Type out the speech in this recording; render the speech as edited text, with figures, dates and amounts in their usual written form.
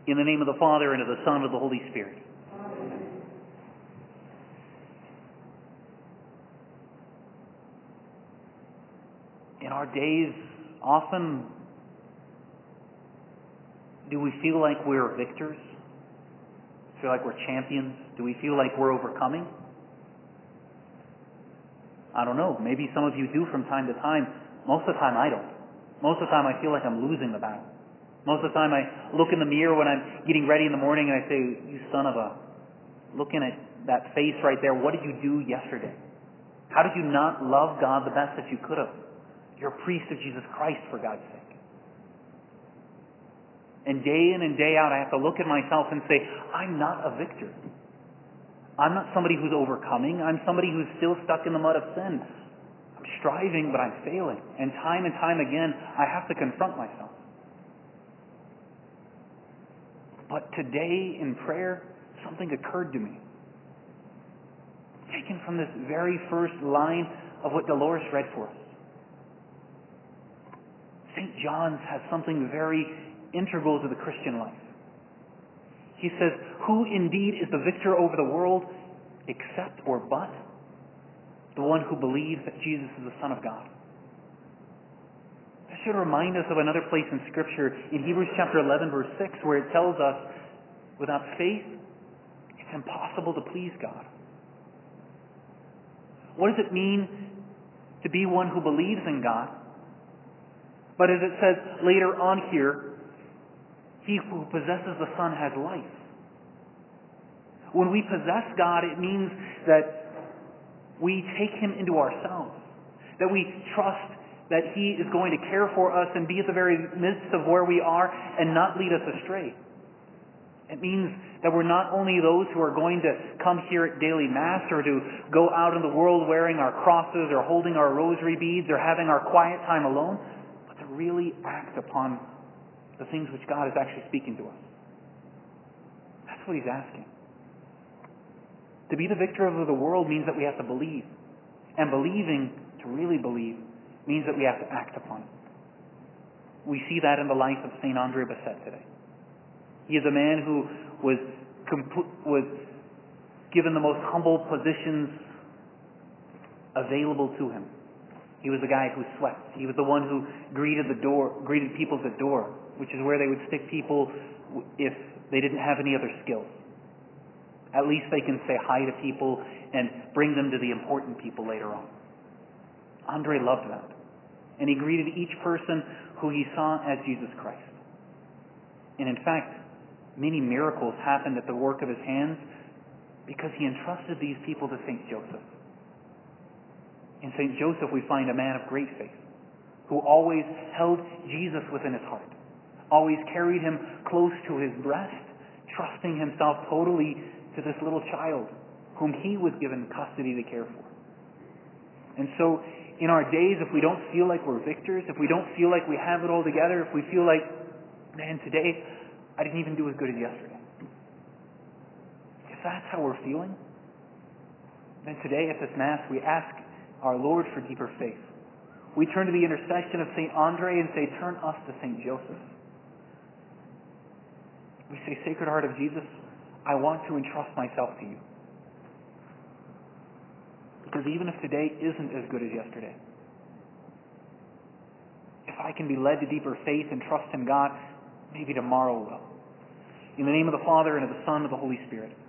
In the name of the Father, and of the Son, and of the Holy Spirit. Amen. In our days, often, do we feel like we're victors? Feel like we're champions? Do we feel like we're overcoming? I don't know. Maybe some of you do from time to time. Most of the time, I don't. Most of the time, I feel like I'm losing the battle. Most of the time, I look in the mirror when I'm getting ready in the morning and I say, you son of a... Looking at that face right there, what did you do yesterday? How did you not love God the best that you could have? You're a priest of Jesus Christ, for God's sake. And day in and day out, I have to look at myself and say, I'm not a victor. I'm not somebody who's overcoming. I'm somebody who's still stuck in the mud of sin. I'm striving, but I'm failing. And time again, I have to confront myself. But today in prayer, something occurred to me. Taken from this very first line of what Dolores read for us. St. John's has something very integral to the Christian life. He says, who indeed is the victor over the world except or but the one who believes that Jesus is the Son of God? That should remind us of another place in Scripture, in Hebrews chapter 11, verse 6, where it tells us, without faith, it's impossible to please God. What does it mean to be one who believes in God? But as it says later on here, he who possesses the Son has life. When we possess God, it means that we take Him into ourselves, that we trust that He is going to care for us and be at the very midst of where we are and not lead us astray. It means that we're not only those who are going to come here at daily Mass or to go out in the world wearing our crosses or holding our rosary beads or having our quiet time alone, but to really act upon the things which God is actually speaking to us. That's what He's asking. To be the victor over the world means that we have to believe. And believing, to really believe, means that we have to act upon it. We see that in the life of St. Andre Bessette today. He is a man who was given the most humble positions available to him. He was the guy who swept. He was the one who greeted people at the door, which is where they would stick people if they didn't have any other skills. At least they can say hi to people and bring them to the important people later on. Andre loved that. And he greeted each person who he saw as Jesus Christ. And in fact, many miracles happened at the work of his hands because he entrusted these people to St. Joseph. In St. Joseph, we find a man of great faith who always held Jesus within his heart, always carried him close to his breast, trusting himself totally to this little child whom he was given custody to care for. And so, in our days, if we don't feel like we're victors, if we don't feel like we have it all together, if we feel like, man, today I didn't even do as good as yesterday. If that's how we're feeling, then today at this Mass we ask our Lord for deeper faith. We turn to the intercession of St. Andre and say, turn us to St. Joseph. We say, Sacred Heart of Jesus, I want to entrust myself to you. Because even if today isn't as good as yesterday, if I can be led to deeper faith and trust in God, maybe tomorrow will. In the name of the Father, and of the Son, and of the Holy Spirit.